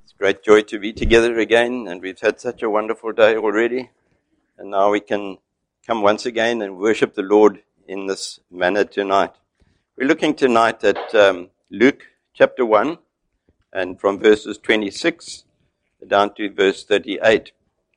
Great joy to be together again, and we've had such a wonderful day already. And now we can come once again and worship the Lord in this manner tonight. We're looking tonight at Luke chapter 1, and from verses 26 down to verse 38.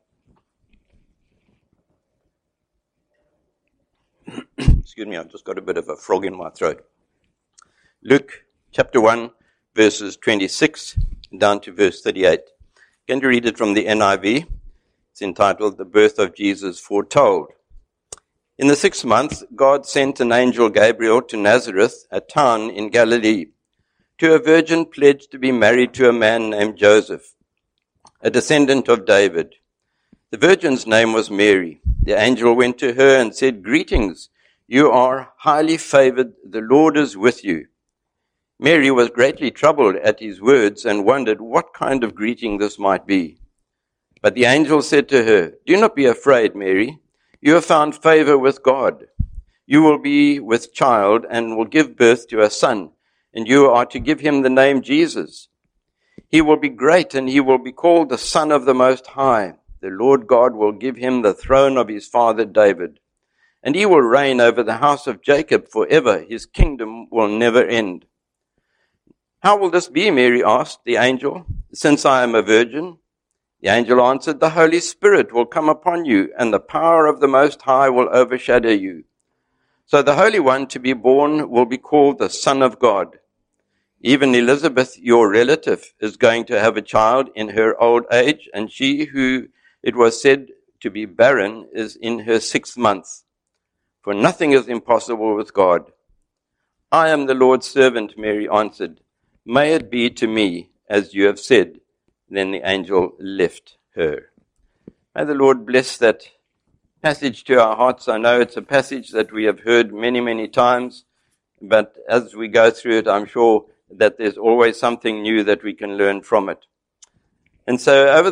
Excuse me, I've just got a bit of a frog in my throat. Luke chapter 1, verses 26 down to verse 38. Going to read it from the NIV. It's entitled, The Birth of Jesus Foretold. In the 6th month, God sent an angel Gabriel to Nazareth, a town in Galilee, to a virgin pledged to be married to a man named Joseph, a descendant of David. The virgin's name was Mary. The angel went to her and said, Greetings, you are highly favored, the Lord is with you. Mary was greatly troubled at his words and wondered what kind of greeting this might be. But the angel said to her, Do not be afraid, Mary. You have found favor with God. You will be with child and will give birth to a son, and you are to give him the name Jesus. He will be great, and he will be called the Son of the Most High. The Lord God will give him the throne of his father David, and he will reign over the house of Jacob forever. His kingdom will never end. How will this be, Mary asked the angel, since I am a virgin? The angel answered, The Holy Spirit will come upon you, and the power of the Most High will overshadow you. So the Holy One to be born will be called the Son of God. Even Elizabeth, your relative, is going to have a child in her old age, and she who it was said to be barren is in her 6th month. For nothing is impossible with God. I am the Lord's servant, Mary answered. May it be to me as you have said. Then the angel left her. May the Lord bless that passage to our hearts. I know it's a passage that we have heard many, many times, but as we go through it, I'm sure that there's always something new that we can learn from it. And so over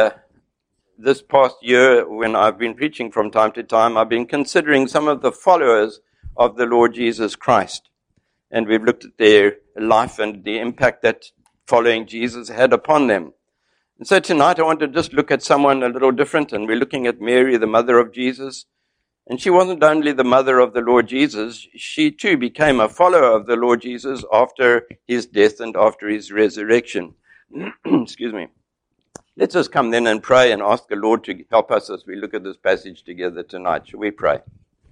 this past year, when I've been preaching from time to time, I've been considering some of the followers of the Lord Jesus Christ. And we've looked at their life and the impact that following Jesus had upon them. And so tonight I want to just look at someone a little different, and we're looking at Mary, the mother of Jesus. And she wasn't only the mother of the Lord Jesus, she too became a follower of the Lord Jesus after his death and after his resurrection. Excuse me. Let's just come then and pray and ask the Lord to help us as we look at this passage together tonight. Shall we pray?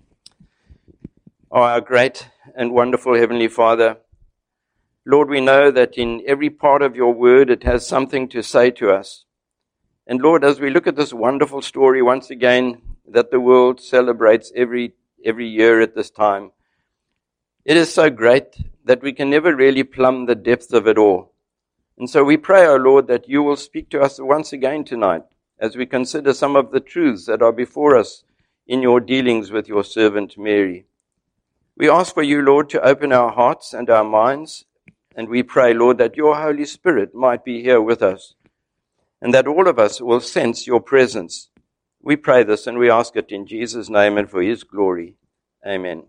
Oh, our great and wonderful Heavenly Father, Lord, we know that in every part of your word it has something to say to us. And Lord, as we look at this wonderful story once again that the world celebrates every year at this time, it is so great that we can never really plumb the depth of it all. And so we pray, O Lord, that you will speak to us once again tonight as we consider some of the truths that are before us in your dealings with your servant Mary. We ask for you, Lord, to open our hearts and our minds, and we pray, Lord, that your Holy Spirit might be here with us, and that all of us will sense your presence. We pray this, and we ask it in Jesus' name and for his glory. Amen.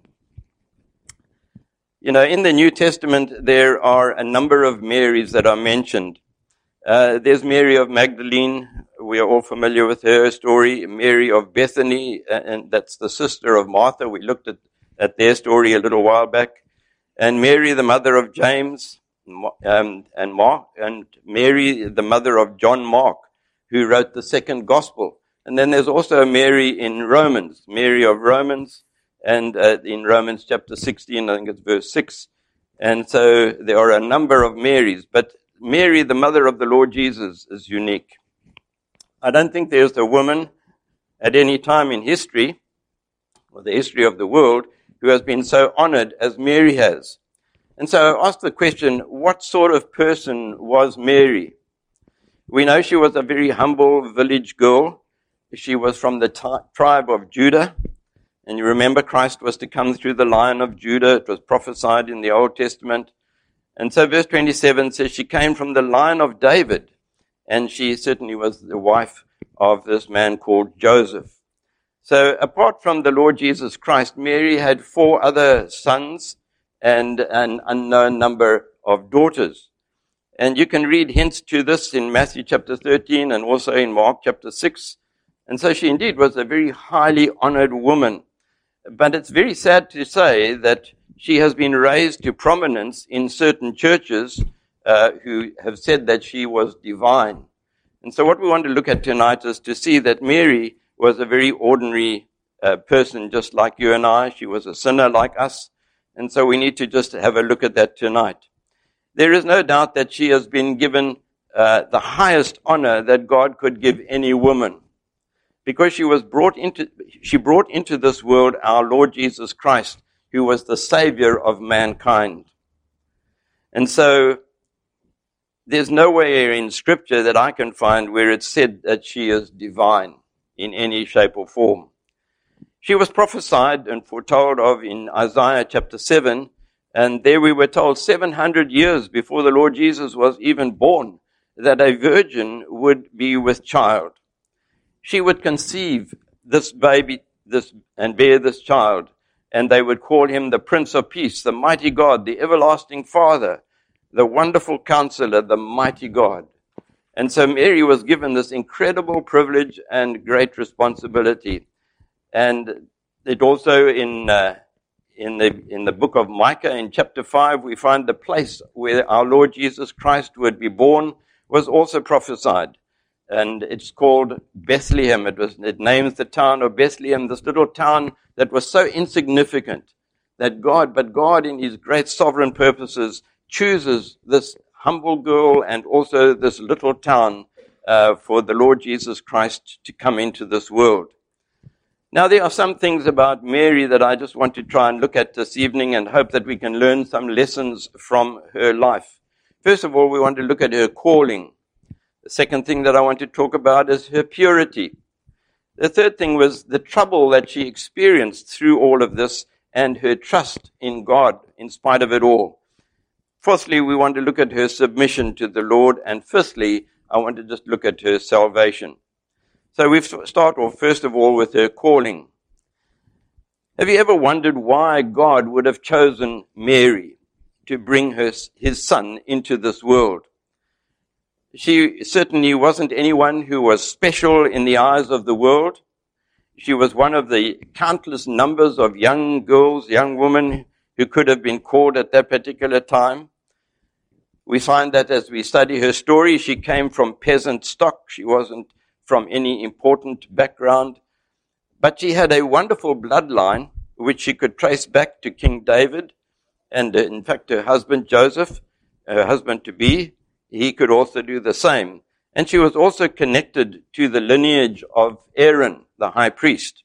You know, in the New Testament, there are a number of Marys that are mentioned. There's Mary of Magdalene. We are all familiar with her story. Mary of Bethany, and that's the sister of Martha. We looked at their story a little while back. And Mary, the mother of James and Mark, and Mary, the mother of John Mark, who wrote the second gospel. And then there's also Mary in Romans, Mary of Romans, and in Romans chapter 16, I think it's verse 6. And so there are a number of Marys, but Mary, the mother of the Lord Jesus, is unique. I don't think there's a woman at any time in history, or the history of the world, who has been so honored as Mary has. And so I ask the question, what sort of person was Mary? We know she was a very humble village girl. She was from the tribe of Judah. And you remember Christ was to come through the line of Judah. It was prophesied in the Old Testament. And so verse 27 says she came from the line of David. And she certainly was the wife of this man called Joseph. So apart from the Lord Jesus Christ, Mary had 4 other sons and an unknown number of daughters. And you can read hints to this in Matthew chapter 13 and also in Mark chapter 6. And so she indeed was a very highly honored woman. But it's very sad to say that she has been raised to prominence in certain churches who have said that she was divine. And so what we want to look at tonight is to see that Mary was a very ordinary person, just like you and I. She was a sinner like us. And so we need to just have a look at that tonight. There is no doubt that she has been given the highest honor that God could give any woman, because she brought into this world our Lord Jesus Christ, who was the Savior of mankind. And so there's nowhere in Scripture that I can find where it's said that she is divine in any shape or form. She was prophesied and foretold of in Isaiah chapter 7, and there we were told 700 years before the Lord Jesus was even born that a virgin would be with child. She would conceive this baby and bear this child, and they would call him the Prince of Peace, the mighty God, the everlasting Father, the wonderful Counselor, the mighty God. And so Mary was given this incredible privilege and great responsibility. And it also in the book of Micah in chapter 5, we find the place where our Lord Jesus Christ would be born was also prophesied. And it's called Bethlehem. It names the town of Bethlehem, this little town that was so insignificant but God in his great sovereign purposes chooses this humble girl and also this little town for the Lord Jesus Christ to come into this world. Now, there are some things about Mary that I just want to try and look at this evening and hope that we can learn some lessons from her life. First of all, we want to look at her calling. The second thing that I want to talk about is her purity. The third thing was the trouble that she experienced through all of this and her trust in God in spite of it all. Fourthly, we want to look at her submission to the Lord. And fifthly, I want to just look at her salvation. So we start off, first of all, with her calling. Have you ever wondered why God would have chosen Mary to bring his son into this world? She certainly wasn't anyone who was special in the eyes of the world. She was one of the countless numbers of young girls, young women who could have been called at that particular time. We find that as we study her story, she came from peasant stock. She wasn't from any important background. But she had a wonderful bloodline which she could trace back to King David. And in fact, her husband Joseph, her husband-to-be, he could also do the same. And she was also connected to the lineage of Aaron, the high priest.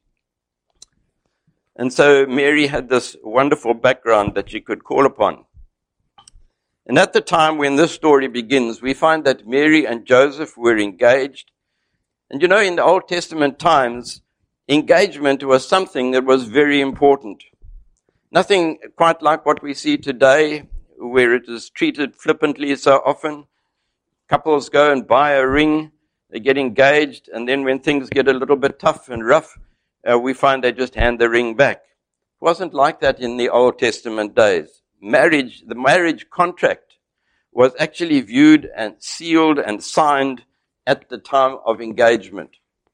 And so Mary had this wonderful background that she could call upon. And at the time when this story begins, we find that Mary and Joseph were engaged. And you know, in the Old Testament times, engagement was something that was very important. Nothing quite like what we see today, where it is treated flippantly so often. Couples go and buy a ring, they get engaged, and then when things get a little bit tough and rough, we find they just hand the ring back. It wasn't like that in the Old Testament days. The marriage contract was actually viewed and sealed and signed at the time of engagement.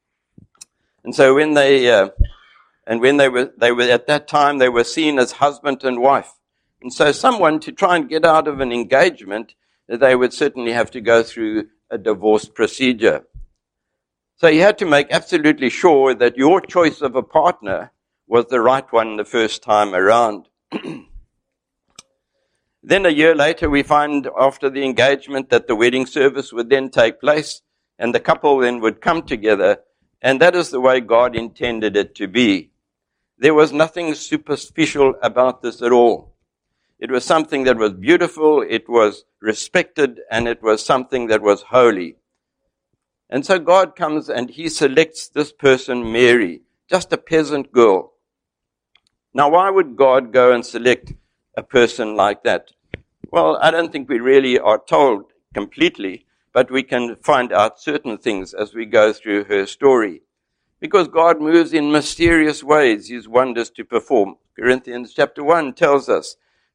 And so when they were at that time, they were seen as husband and wife. And so someone, to try and get out of an engagement, they would certainly have to go through a divorce procedure. So you had to make absolutely sure that your choice of a partner was the right one the first time around. Then a year later, we find after the engagement that the wedding service would then take place, and the couple then would come together, and that is the way God intended it to be. There was nothing superficial about this at all. It was something that was beautiful, it was respected, and it was something that was holy. And so God comes and he selects this person, Mary, just a peasant girl. Now, why would God go and select a person like that? Well, I don't think we really are told completely, but we can find out certain things as we go through her story. Because God moves in mysterious ways, his wonders to perform. Corinthians chapter 1 tells us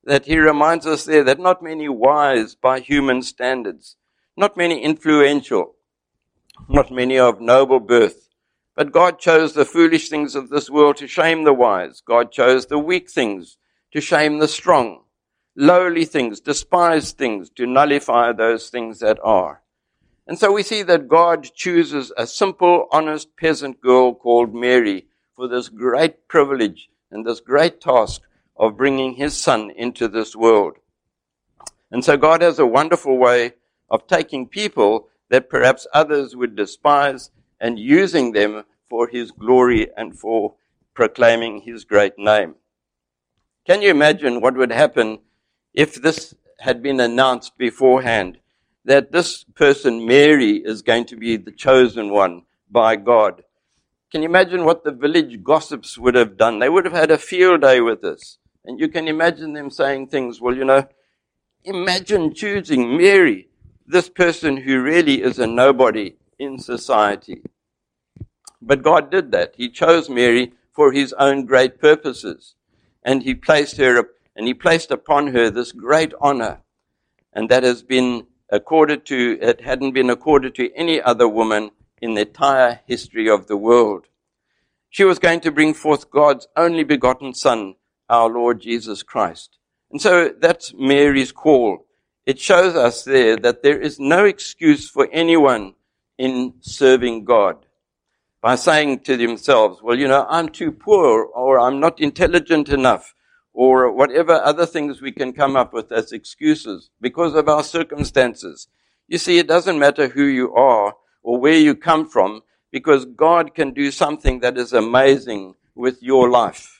that he reminds us there that not many wise by human standards, not many influential, not many of noble birth, but God chose the foolish things of this world to shame the wise. God chose the weak things to shame the strong, lowly things, despised things, to nullify those things that are. And so we see that God chooses a simple, honest peasant girl called Mary for this great privilege and this great task of bringing his son into this world. And so God has a wonderful way of taking people that perhaps others would despise and using them for his glory and for proclaiming his great name. Can you imagine what would happen if this had been announced beforehand, that this person, Mary, is going to be the chosen one by God? Can you imagine what the village gossips would have done? They would have had a field day with this. And you can imagine them saying things, well, imagine choosing Mary, this person who really is a nobody in society. But God did that. He chose Mary for his own great purposes. And he placed upon her this great honor. And that has been it hadn't been accorded to any other woman in the entire history of the world. She was going to bring forth God's only begotten Son, our Lord Jesus Christ. And so that's Mary's call. It shows us there that there is no excuse for anyone in serving God by saying to themselves, well, I'm too poor, or I'm not intelligent enough, or whatever other things we can come up with as excuses because of our circumstances. You see, it doesn't matter who you are or where you come from, because God can do something that is amazing with your life.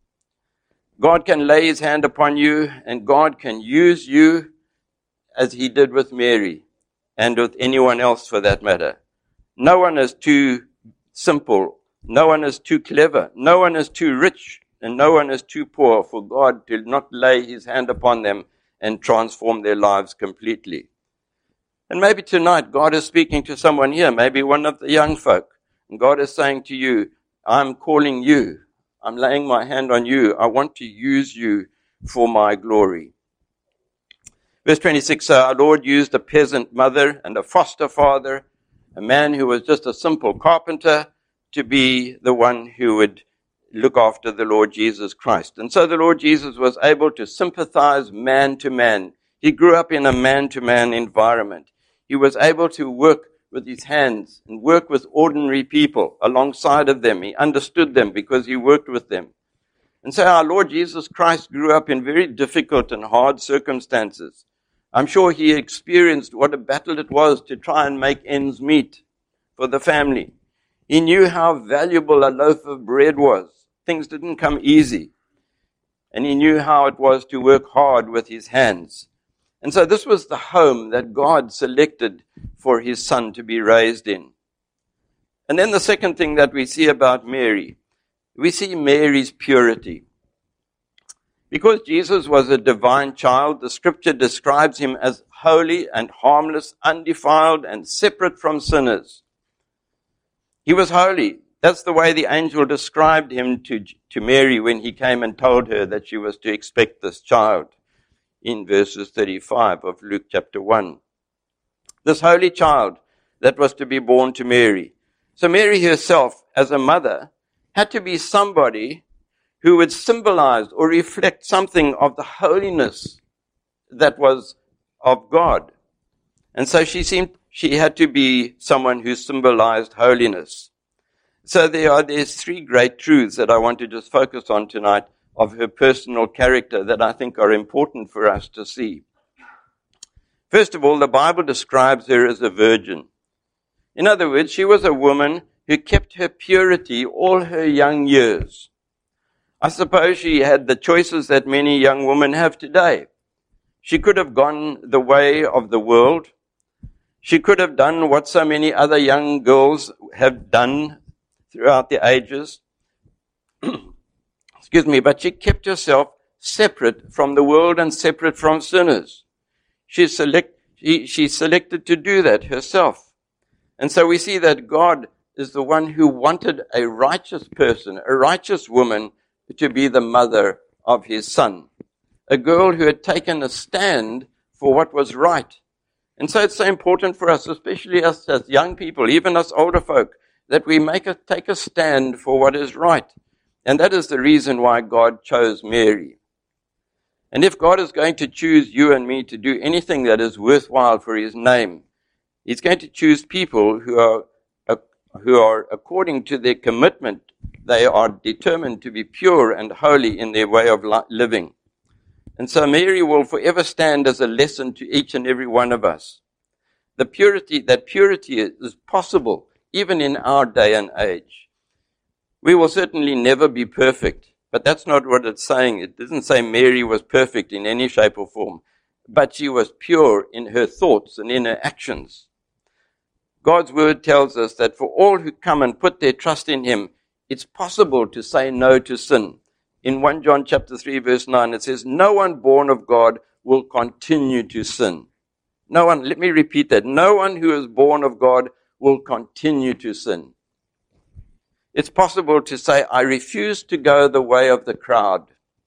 God can lay his hand upon you, and God can use you as he did with Mary, and with anyone else for that matter. No one is too simple. No one is too clever. No one is too rich. And no one is too poor for God to not lay his hand upon them and transform their lives completely. And maybe tonight God is speaking to someone here, maybe one of the young folk. And God is saying to you, I'm calling you. I'm laying my hand on you. I want to use you for my glory. Verse 26, so our Lord used a peasant mother and a foster father, a man who was just a simple carpenter, to be the one who would look after the Lord Jesus Christ. And so the Lord Jesus was able to sympathize man to man. He grew up in a man-to-man environment. He was able to work with his hands and work with ordinary people alongside of them. He understood them because he worked with them. And so our Lord Jesus Christ grew up in very difficult and hard circumstances. I'm sure he experienced what a battle it was to try and make ends meet for the family. He knew how valuable a loaf of bread was. Things didn't come easy. And he knew how it was to work hard with his hands. And so this was the home that God selected for his son to be raised in. And then the second thing that we see about Mary, we see Mary's purity. Because Jesus was a divine child, the scripture describes him as holy and harmless, undefiled and separate from sinners. He was holy. That's the way the angel described him to Mary when he came and told her that she was to expect this child in verses 35 of Luke chapter 1. This holy child that was to be born to Mary. So Mary herself, as a mother, had to be somebody who would symbolize or reflect something of the holiness that was of God. And so she had to be someone who symbolized holiness. So there's three great truths that I want to just focus on tonight of her personal character that I think are important for us to see. First of all, the Bible describes her as a virgin. In other words, she was a woman who kept her purity all her young years. I suppose she had the choices that many young women have today. She could have gone the way of the world. She could have done what so many other young girls have done throughout the ages. But she kept herself separate from the world and separate from sinners. She selected to do that herself. And so we see that God is the one who wanted a righteous person, a righteous woman, to be the mother of his son. a girl who had taken a stand for what was right. And so it's so important for us, especially us as young people, even us older folk, that we take a stand for what is right. And that is the reason why God chose Mary. And if God is going to choose you and me to do anything that is worthwhile for his name, he's going to choose people who are according to their commitment, they are determined to be pure and holy in their way of living. And so Mary will forever stand as a lesson to each and every one of us. That purity is possible even in our day and age. We will certainly never be perfect, but that's not what it's saying. It doesn't say Mary was perfect in any shape or form, but she was pure in her thoughts and in her actions. God's word tells us that for all who come and put their trust in him, it's possible to say no to sin. In 1 John chapter 3 verse 9, it says, no one born of God will continue to sin. No one, let me repeat that, no one who is born of God will continue to sin. It's possible to say, I refuse to go the way of the crowd.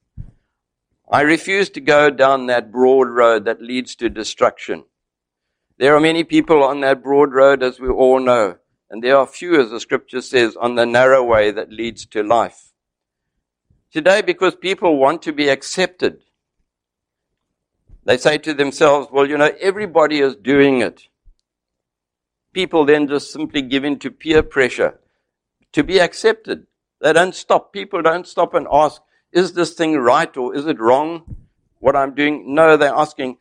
I refuse to go down that broad road that leads to destruction. There are many people on that broad road, as we all know, and there are few, as the scripture says, on the narrow way that leads to life. Today, because people want to be accepted, they say to themselves, well, everybody is doing it. People then just simply give in to peer pressure to be accepted. They don't stop. People don't stop and ask, is this thing right or is it wrong, what I'm doing? No, they're asking,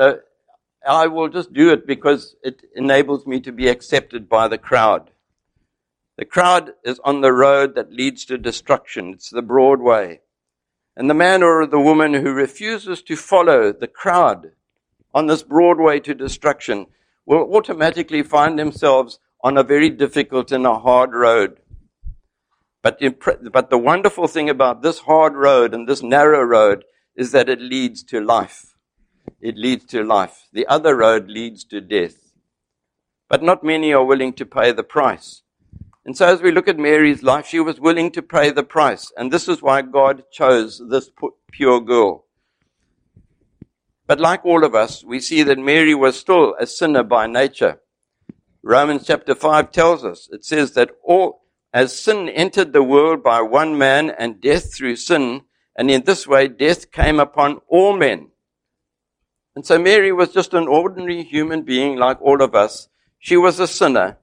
I will just do it because it enables me to be accepted by the crowd. The crowd is on the road that leads to destruction. It's the broad way. And the man or the woman who refuses to follow the crowd on this broad way to destruction will automatically find themselves on a very difficult and a hard road. But the wonderful thing about this hard road and this narrow road is that it leads to life. It leads to life. The other road leads to death. But not many are willing to pay the price. And so as we look at Mary's life, she was willing to pay the price. And this is why God chose this pure girl. But like all of us, we see that Mary was still a sinner by nature. Romans chapter 5 tells us, it says that as sin entered the world by one man and death through sin, and in this way death came upon all men. And so Mary was just an ordinary human being like all of us. She was a sinner.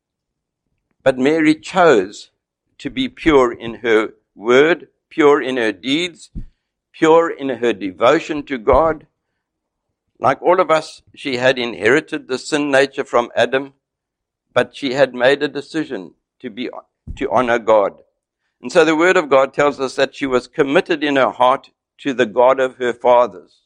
But Mary chose to be pure in her word, pure in her deeds, pure in her devotion to God. Like all of us, she had inherited the sin nature from Adam, but she had made a decision to honor God. And so the word of God tells us that she was committed in her heart to the God of her fathers.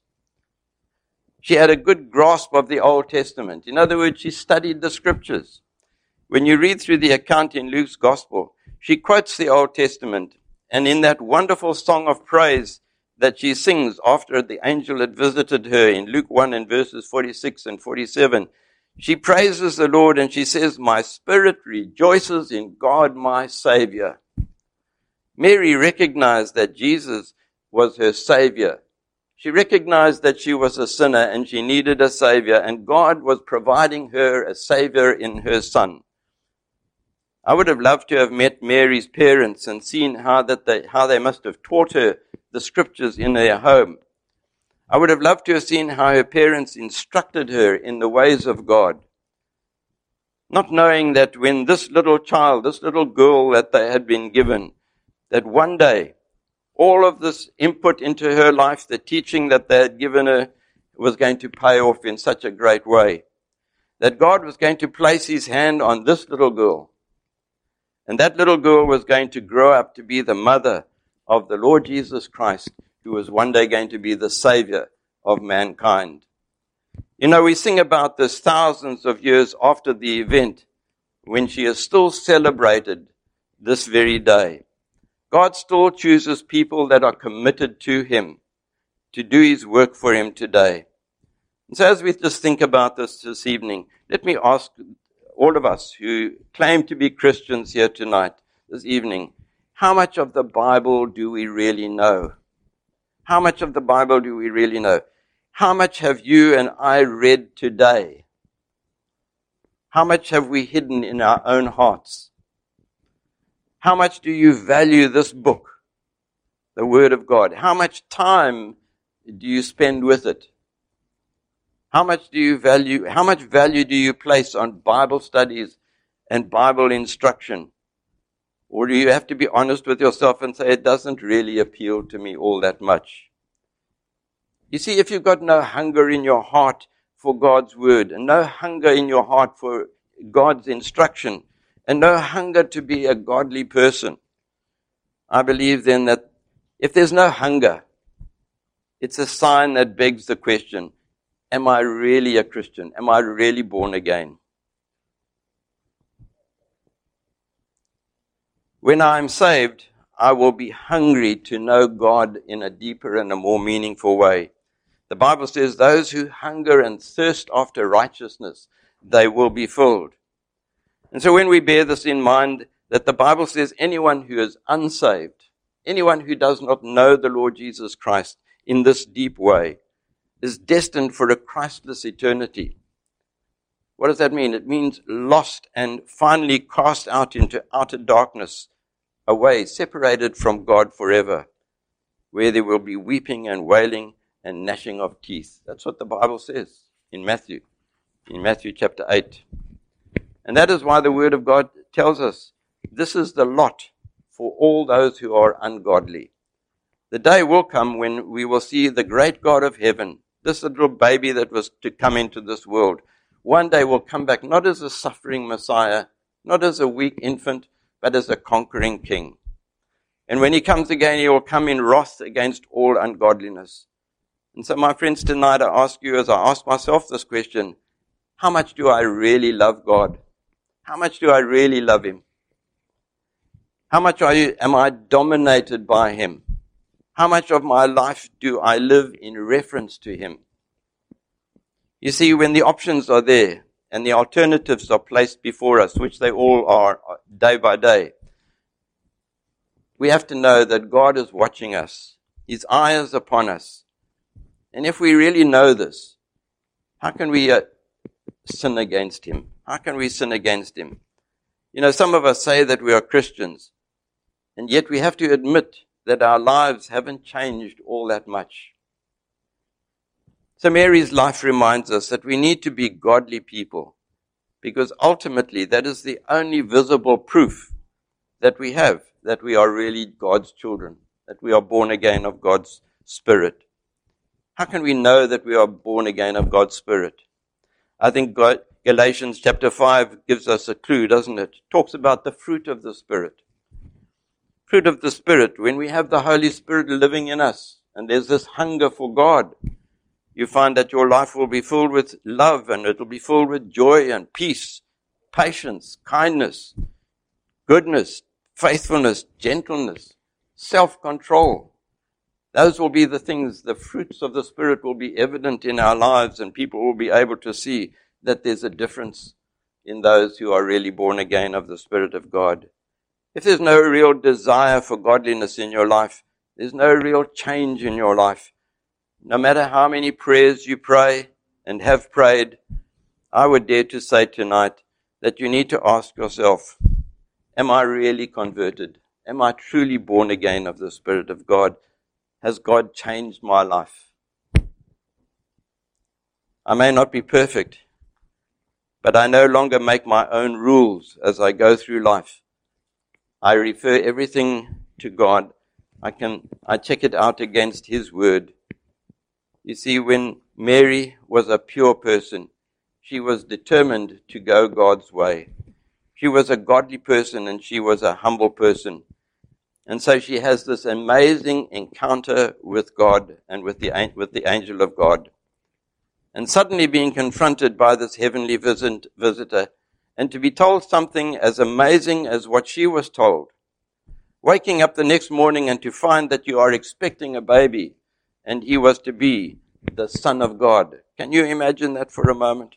She had a good grasp of the Old Testament. In other words, she studied the scriptures. When you read through the account in Luke's gospel, she quotes the Old Testament. And in that wonderful song of praise that she sings after the angel had visited her in Luke 1 and verses 46 and 47, she praises the Lord and she says, my spirit rejoices in God my Savior. Mary recognized that Jesus was her Savior. She recognized that she was a sinner and she needed a Savior, and God was providing her a Savior in her Son. I would have loved to have met Mary's parents and seen how they must have taught her the scriptures in their home. I would have loved to have seen how her parents instructed her in the ways of God. Not knowing that when this little child, this little girl that they had been given, that one day all of this input into her life, the teaching that they had given her, was going to pay off in such a great way. That God was going to place his hand on this little girl. And that little girl was going to grow up to be the mother of the Lord Jesus Christ, who was one day going to be the Savior of mankind. We sing about this thousands of years after the event, when she is still celebrated this very day. God still chooses people that are committed to him, to do his work for him today. And so as we just think about this evening, let me ask all of us who claim to be Christians here tonight, this evening, how much of the Bible do we really know? How much of the Bible do we really know? How much have you and I read today? How much have we hidden in our own hearts? How much do you value this book, the Word of God? How much time do you spend with it? How much value do you place on Bible studies and Bible instruction? Or do you have to be honest with yourself and say, it doesn't really appeal to me all that much? You see, if you've got no hunger in your heart for God's Word, and no hunger in your heart for God's instruction, and no hunger to be a godly person, I believe then that if there's no hunger, it's a sign that begs the question, am I really a Christian? Am I really born again? When I am saved, I will be hungry to know God in a deeper and a more meaningful way. The Bible says, those who hunger and thirst after righteousness, they will be filled. And so when we bear this in mind, that the Bible says anyone who is unsaved, anyone who does not know the Lord Jesus Christ in this deep way, is destined for a Christless eternity. What does that mean? It means lost and finally cast out into outer darkness, away, separated from God forever, where there will be weeping and wailing and gnashing of teeth. That's what the Bible says in Matthew chapter 8. And that is why the Word of God tells us this is the lot for all those who are ungodly. The day will come when we will see the great God of heaven, this little baby that was to come into this world, one day will come back not as a suffering Messiah, not as a weak infant, but as a conquering king. And when he comes again, he will come in wrath against all ungodliness. And so, my friends, tonight I ask you, as I ask myself this question, how much do I really love God? How much do I really love Him? How much am I dominated by Him? How much of my life do I live in reference to Him? You see, when the options are there and the alternatives are placed before us, which they all are day by day, we have to know that God is watching us. His eye is upon us. And if we really know this, how can we sin against Him? How can we sin against Him? You know, some of us say that we are Christians, and yet we have to admit that our lives haven't changed all that much. So Mary's life reminds us that we need to be godly people, because ultimately that is the only visible proof that we have that we are really God's children, that we are born again of God's Spirit. How can we know that we are born again of God's Spirit? I think Galatians chapter 5 gives us a clue, doesn't it? It talks about the fruit of the Spirit. Fruit of the Spirit, when we have the Holy Spirit living in us, and there's this hunger for God, you find that your life will be filled with love, and it will be filled with joy and peace, patience, kindness, goodness, faithfulness, gentleness, self-control. Those will be the things, the fruits of the Spirit will be evident in our lives, and people will be able to see that there's a difference in those who are really born again of the Spirit of God. If there's no real desire for godliness in your life, there's no real change in your life. No matter how many prayers you pray and have prayed, I would dare to say tonight that you need to ask yourself, am I really converted? Am I truly born again of the Spirit of God? Has God changed my life? I may not be perfect, but I no longer make my own rules as I go through life. I refer everything to God. I check it out against His Word. You see, when Mary was a pure person, she was determined to go God's way. She was a godly person and she was a humble person. And so she has this amazing encounter with God and with the angel of God. And suddenly being confronted by this heavenly visitor, and to be told something as amazing as what she was told. Waking up the next morning and to find that you are expecting a baby, and he was to be the Son of God. Can you imagine that for a moment?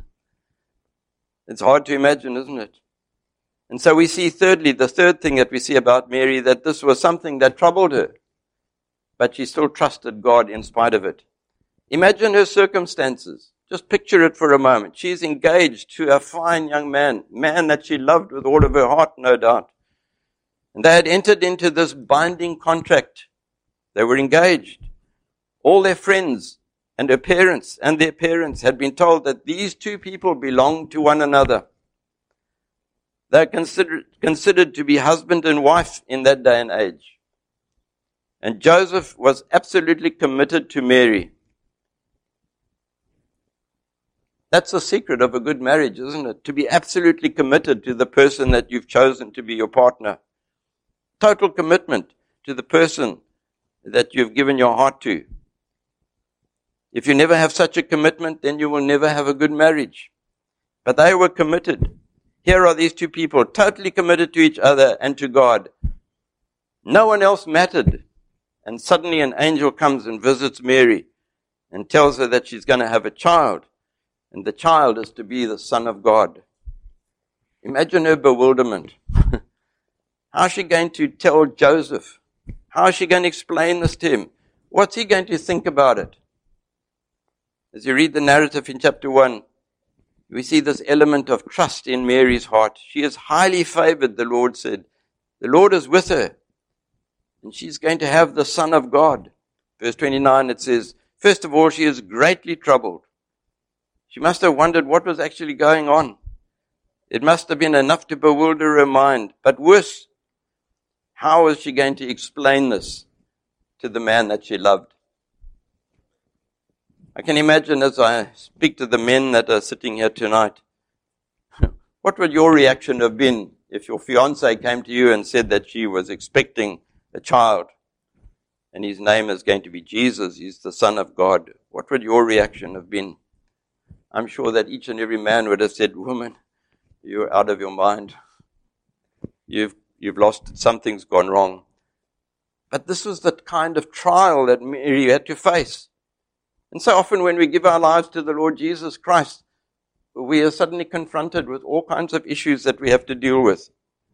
It's hard to imagine, isn't it? And so we see thirdly, the third thing that we see about Mary, that this was something that troubled her. but she still trusted God in spite of it. Imagine her circumstances. Just picture it for a moment. She's engaged to a fine young man that she loved with all of her heart, no doubt. And they had entered into this binding contract. They were engaged. All their friends and her parents and their parents had been told that these two people belonged to one another. They are considered to be husband and wife in that day and age. And Joseph was absolutely committed to Mary. That's the secret of a good marriage, isn't it? To be absolutely committed to the person that you've chosen to be your partner. Total commitment to the person that you've given your heart to. If you never have such a commitment, then you will never have a good marriage. But they were committed. Here are these two people totally committed to each other and to God. No one else mattered. And suddenly an angel comes and visits Mary and tells her that she's going to have a child. And the child is to be the Son of God. Imagine her bewilderment. How is she going to tell Joseph? How is she going to explain this to him? What's he going to think about it? As you read the narrative in chapter 1, we see this element of trust in Mary's heart. She is highly favored, the Lord said. The Lord is with her. And she's going to have the Son of God. Verse 29, it says, first of all, she is greatly troubled. She must have wondered what was actually going on. It must have been enough to bewilder her mind. But worse, how is she going to explain this to the man that she loved? I can imagine as I speak to the men that are sitting here tonight, what would your reaction have been if your fiancée came to you and said that she was expecting a child and his name is going to be Jesus, he's the Son of God? What would your reaction have been? I'm sure that each and every man would have said, woman, you're out of your mind. You've lost it. Something's gone wrong. But this was the kind of trial that Mary had to face. And so often when we give our lives to the Lord Jesus Christ, we are suddenly confronted with all kinds of issues that we have to deal with.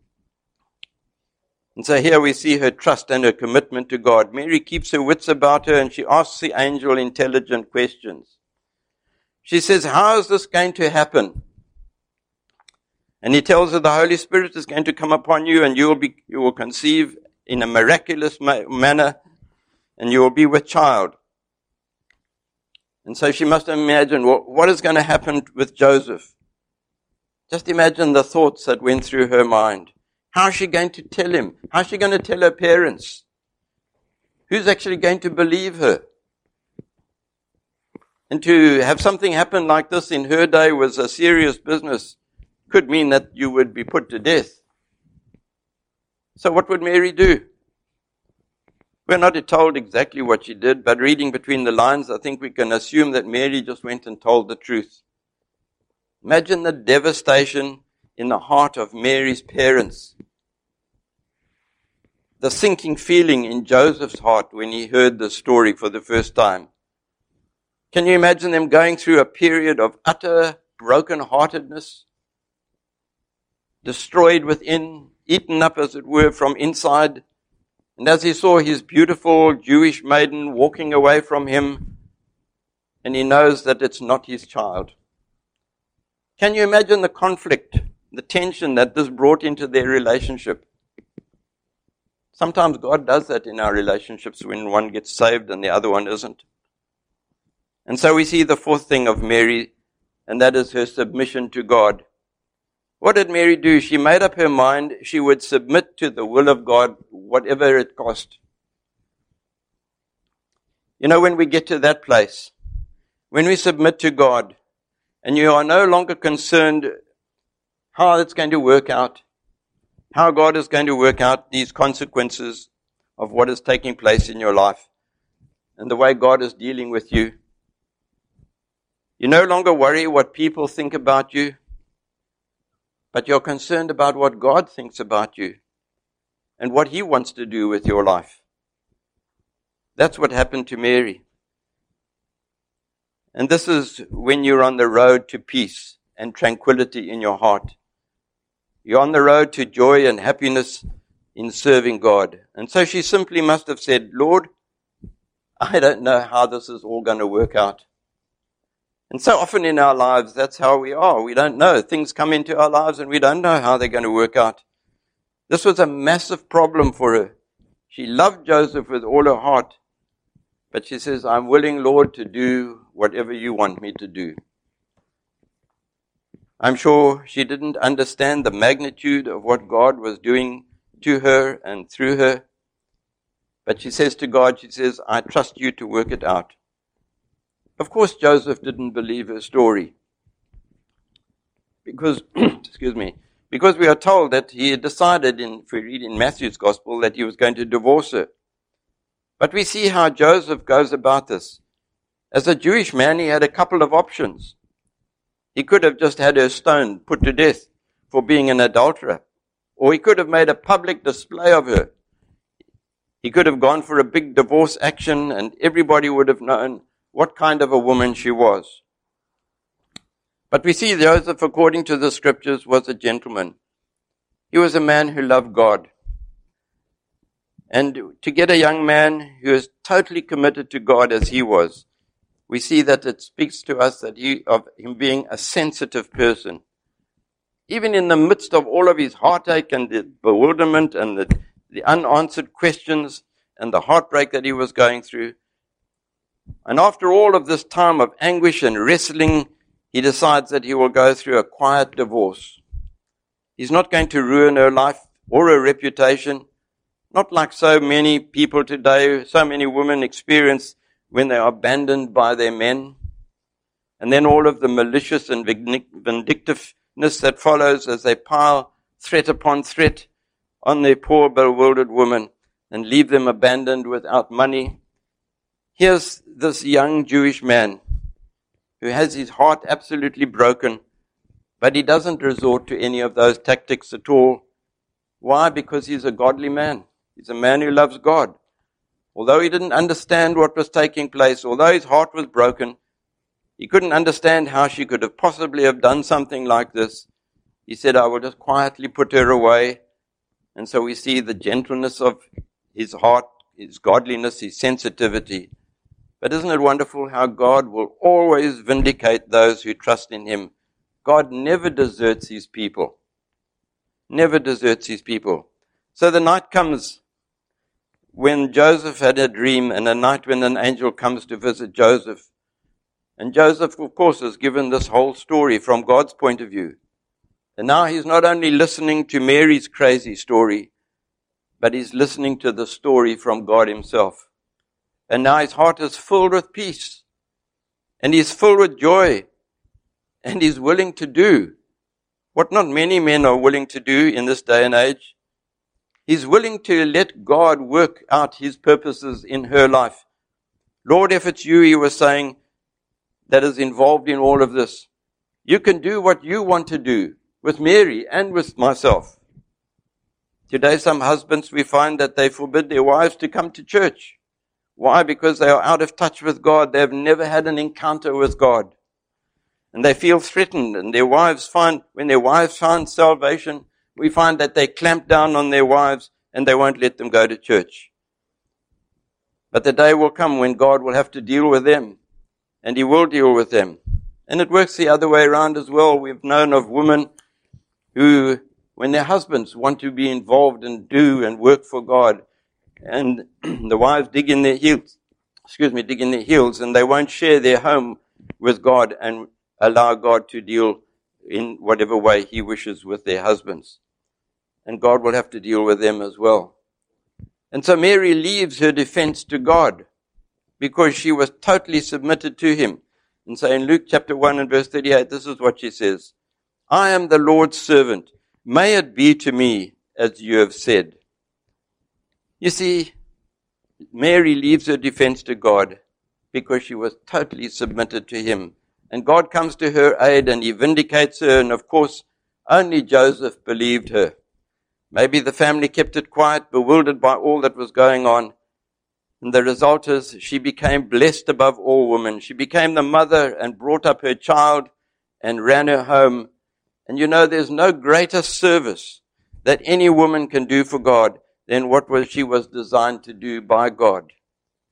And so here we see her trust and her commitment to God. Mary keeps her wits about her and she asks the angel intelligent questions. She says, how is this going to happen? And he tells her the Holy Spirit is going to come upon you and you will conceive in a miraculous manner and you will be with child. And so she must imagine what is going to happen with Joseph. Just imagine the thoughts that went through her mind. How is she going to tell him? How is she going to tell her parents? Who's actually going to believe her? And to have something happen like this in her day was a serious business. Could mean that you would be put to death. So what would Mary do? We're not told exactly what she did, but reading between the lines, I think we can assume that Mary just went and told the truth. Imagine the devastation in the heart of Mary's parents. The sinking feeling in Joseph's heart when he heard the story for the first time. Can you imagine them going through a period of utter brokenheartedness? Destroyed within, eaten up as it were from inside. And as he saw his beautiful Jewish maiden walking away from him, and he knows that it's not his child. Can you imagine the conflict, the tension that this brought into their relationship? Sometimes God does that in our relationships when one gets saved and the other one isn't. And so we see the fourth thing of Mary, and that is her submission to God. What did Mary do? She made up her mind she would submit to the will of God, whatever it cost. You know, when we get to that place, when we submit to God, and you are no longer concerned how it's going to work out, how God is going to work out these consequences of what is taking place in your life, and the way God is dealing with you. You no longer worry what people think about you, but you're concerned about what God thinks about you and what He wants to do with your life. That's what happened to Mary. And this is when you're on the road to peace and tranquility in your heart. You're on the road to joy and happiness in serving God. And so she simply must have said, Lord, I don't know how this is all going to work out. And so often in our lives, that's how we are. We don't know. Things come into our lives and we don't know how they're going to work out. This was a massive problem for her. She loved Joseph with all her heart. But she says, I'm willing, Lord, to do whatever you want me to do. I'm sure she didn't understand the magnitude of what God was doing to her and through her. But she says to God, she says, I trust you to work it out. Of course, Joseph didn't believe her story. Because, because we are told that he had decided, if we read in Matthew's Gospel, that he was going to divorce her. But we see how Joseph goes about this. As a Jewish man, he had a couple of options. He could have just had her stoned, put to death for being an adulterer. Or he could have made a public display of her. He could have gone for a big divorce action and everybody would have known what kind of a woman she was. But we see Joseph, according to the scriptures, was a gentleman. He was a man who loved God. And to get a young man who is totally committed to God as he was, we see that it speaks to us that of him being a sensitive person. Even in the midst of all of his heartache and the bewilderment and the unanswered questions and the heartbreak that he was going through, and after all of this time of anguish and wrestling, he decides that he will go through a quiet divorce. He's not going to ruin her life or her reputation, not like so many people today, so many women experience when they are abandoned by their men. And then all of the malicious and vindictiveness that follows as they pile threat upon threat on their poor bewildered woman and leave them abandoned without money. Here's this young Jewish man who has his heart absolutely broken, but he doesn't resort to any of those tactics at all. Why? Because he's a godly man. He's a man who loves God. Although he didn't understand what was taking place, although his heart was broken, he couldn't understand how she could have possibly have done something like this. He said, I will just quietly put her away. And so we see the gentleness of his heart, his godliness, his sensitivity. But isn't it wonderful how God will always vindicate those who trust in him? God never deserts his people. Never deserts his people. So the night comes when Joseph had a dream, and a night when an angel comes to visit Joseph. And Joseph, of course, is given this whole story from God's point of view. And now he's not only listening to Mary's crazy story, but he's listening to the story from God himself. And now his heart is filled with peace. And he's filled with joy. And he's willing to do what not many men are willing to do in this day and age. He's willing to let God work out his purposes in her life. Lord, if it's you, he was saying, that is involved in all of this, you can do what you want to do with Mary and with myself. Today, some husbands, we find that they forbid their wives to come to church. Why? Because they are out of touch with God. They've never had an encounter with God. And they feel threatened. And when their wives find salvation, we find that they clamp down on their wives and they won't let them go to church. But the day will come when God will have to deal with them. And he will deal with them. And it works the other way around as well. We've known of women who, when their husbands want to be involved and do and work for God, and the wives dig in their heels, and they won't share their home with God and allow God to deal in whatever way he wishes with their husbands. And God will have to deal with them as well. And so Mary leaves her defense to God because she was totally submitted to him. And so in Luke chapter 1 and verse 38, this is what she says. I am the Lord's servant. May it be to me as you have said. You see, Mary leaves her defense to God because she was totally submitted to him. And God comes to her aid and he vindicates her. And of course, only Joseph believed her. Maybe the family kept it quiet, bewildered by all that was going on. And the result is she became blessed above all women. She became the mother and brought up her child and ran her home. And you know, there's no greater service that any woman can do for God than what she was designed to do by God.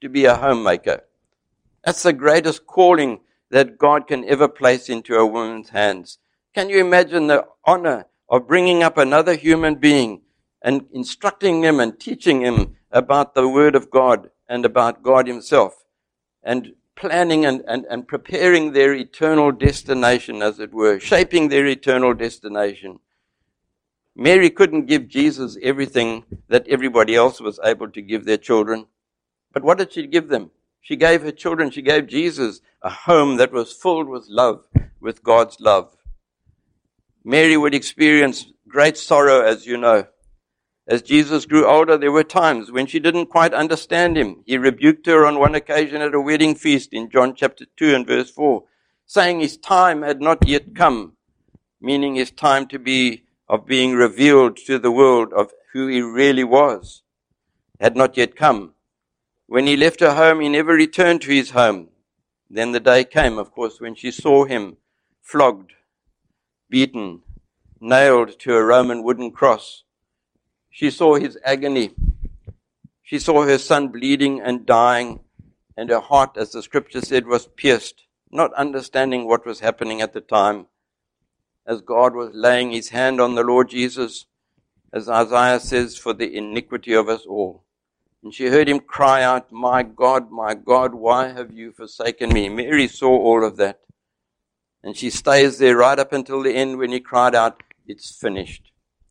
to be a homemaker. That's the greatest calling that God can ever place into a woman's hands. Can you imagine the honor of bringing up another human being and instructing him and teaching him about the Word of God and about God Himself, and planning and preparing their eternal destination, as it were, shaping their eternal destination? Mary couldn't give Jesus everything that everybody else was able to give their children. But what did she give them? She gave her children, she gave Jesus a home that was filled with love, with God's love. Mary would experience great sorrow, as you know. As Jesus grew older, there were times when she didn't quite understand Him. He rebuked her on one occasion at a wedding feast in John chapter 2 and verse 4, saying His time had not yet come, meaning His time of being revealed to the world of who He really was had not yet come. When He left her home, He never returned to His home. Then the day came, of course, when she saw Him flogged, beaten, nailed to a Roman wooden cross. She saw His agony. She saw her Son bleeding and dying, and her heart, as the scripture said, was pierced, not understanding what was happening at the time. As God was laying His hand on the Lord Jesus, as Isaiah says, for the iniquity of us all. And she heard Him cry out, my God, why have you forsaken me? Mary saw all of that. And she stays there right up until the end when He cried out, it's finished.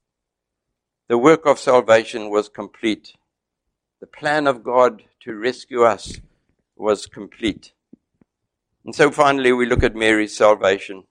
The work of salvation was complete. The plan of God to rescue us was complete. And so finally we look at Mary's salvation.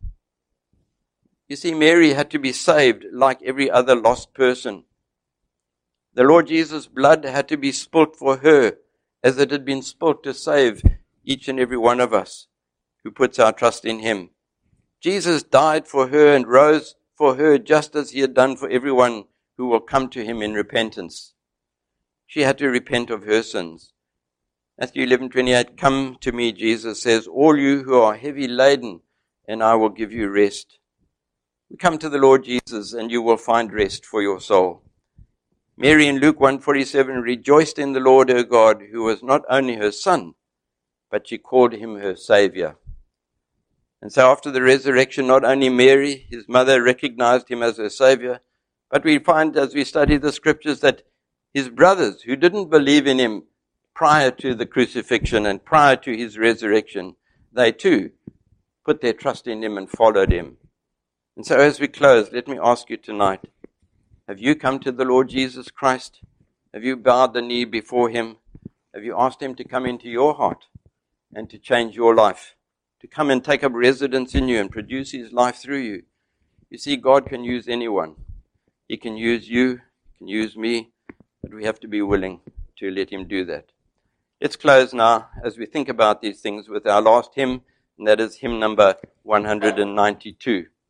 You see, Mary had to be saved like every other lost person. The Lord Jesus' blood had to be spilt for her, as it had been spilt to save each and every one of us who puts our trust in Him. Jesus died for her and rose for her just as He had done for everyone who will come to Him in repentance. She had to repent of her sins. Matthew 11:28, come to me, Jesus says, all you who are heavy laden, and I will give you rest. Come to the Lord Jesus and you will find rest for your soul. Mary in Luke 1:47 rejoiced in the Lord her God, who was not only her Son, but she called Him her Savior. And so after the resurrection, not only Mary, His mother, recognized Him as her Savior, but we find as we study the scriptures that His brothers who didn't believe in Him prior to the crucifixion and prior to His resurrection, they too put their trust in Him and followed Him. And so as we close, let me ask you tonight, have you come to the Lord Jesus Christ? Have you bowed the knee before Him? Have you asked Him to come into your heart and to change your life, to come and take up residence in you and produce His life through you? You see, God can use anyone. He can use you, He can use me, but we have to be willing to let Him do that. Let's close now as we think about these things with our last hymn, and that is hymn number 192.